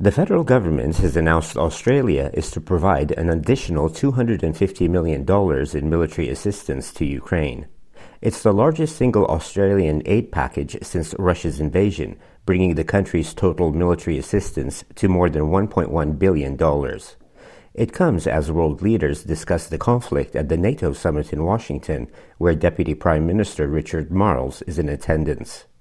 The federal government has announced Australia is to provide an additional $250 million in military assistance to Ukraine. It's the largest single Australian aid package since Russia's invasion, bringing the country's total military assistance to more than $1.1 billion. It comes as world leaders discuss the conflict at the NATO summit in Washington, where Deputy Prime Minister Richard Marles is in attendance.